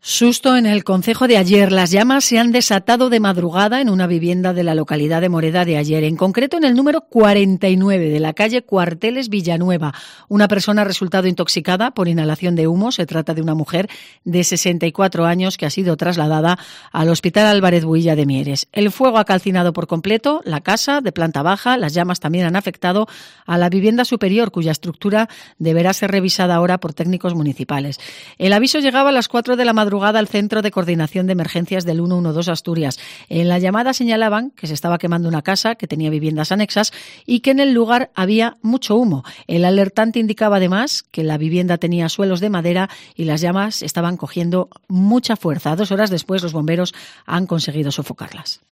Susto en el concejo de Aller. Las llamas se han desatado de madrugada en una vivienda de la localidad de Moreda de Aller, en concreto en el número 49 de la calle Cuarteles Villanueva. Una persona ha resultado intoxicada por inhalación de humo. Se trata de una mujer de 64 años que ha sido trasladada al Hospital Álvarez Builla de Mieres. El fuego ha calcinado por completo la casa de planta baja. Las llamas también han afectado a la vivienda superior, cuya estructura deberá ser revisada ahora por técnicos municipales. El aviso llegaba a las 4 de la madrugada al Centro de Coordinación de Emergencias del 112 Asturias. En la llamada señalaban que se estaba quemando una casa que tenía viviendas anexas y que en el lugar había mucho humo. El alertante indicaba además que la vivienda tenía suelos de madera y las llamas estaban cogiendo mucha fuerza. 2 horas después los bomberos han conseguido sofocarlas.